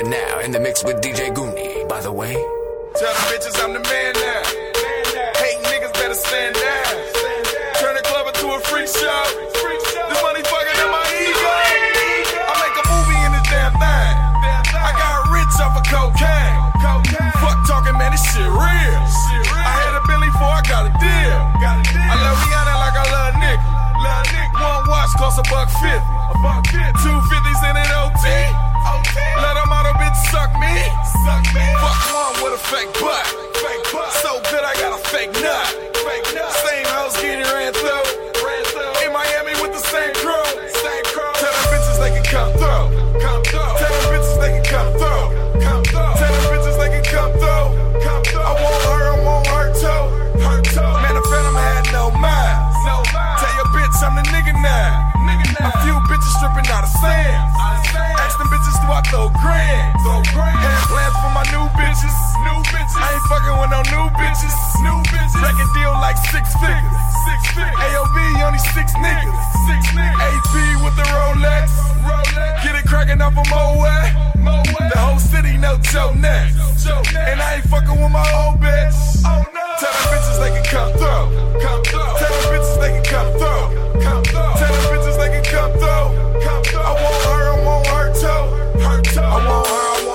And now, in the mix with DJ Goonie, by the way. Tell them bitches I'm the man now. Hating niggas better stand down. Turn the club into a freak show. This money fucking in my ego. I make a movie in this damn thing. I got rich off of cocaine. Fuck talking, man, this shit real. I had a Billy before I got a deal. I love Rihanna like I love Nick. One watch cost $150. 250s in an OT. Let them auto bitch suck me. Fuck one with a fake butt. So good I got a fake nut. Same house getting ran through. In Miami with the same crew. Tell them bitches they can come through. Tell them bitches they can come through. Tell them bitches they can come through. I won't hurt too. Man, the Phantom had no mind. Tell your bitch I'm the nigga now. A few bitches stripping out of sand. Ask them bitches do I throw grand. Had plans for my new bitches. I ain't fucking with no new bitches. Record deal like 6 figures. AOB only 6 niggas. AP with the Rolex. Get it cracking off of Moet. The whole city know Joe next. And I ain't fucking with my old bitch. Tell them bitches they can come through. Tell them bitches they can come through. Tell them bitches they can come through. I won't hurt too. I won't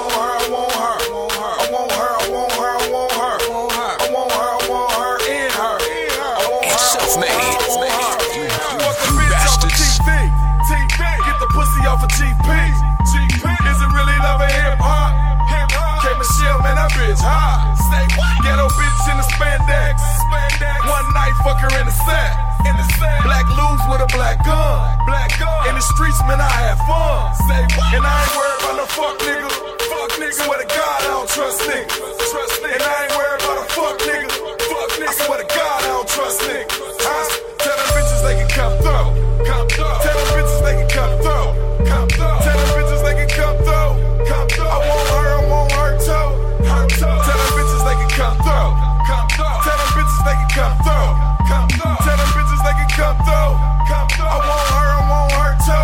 hurt in her. It's self-made. Fuck the bitch off of TV. Get the pussy off of GP. Is it really love or hip-hop? K Michelle, man, that bitch hot. Ghetto bitch in the spandex. One night, fuck her in the sack. Black lose with a black gun. In the streets, man, I had fun. And I ain't worried about no fuck nigga. Swear to God, I don't trust niggas. And I ain't worried about a fuck nigga. I swear to God, I don't trust niggas. Tell them bitches they can come through. Tell them bitches they can come through. Tell them bitches they can come through. I won't hurt too. Tell them bitches they can come through. Tell them bitches they can come through. Tell them bitches they can come through. I won't hurt too.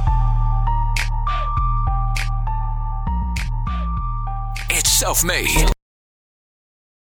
It's self-made.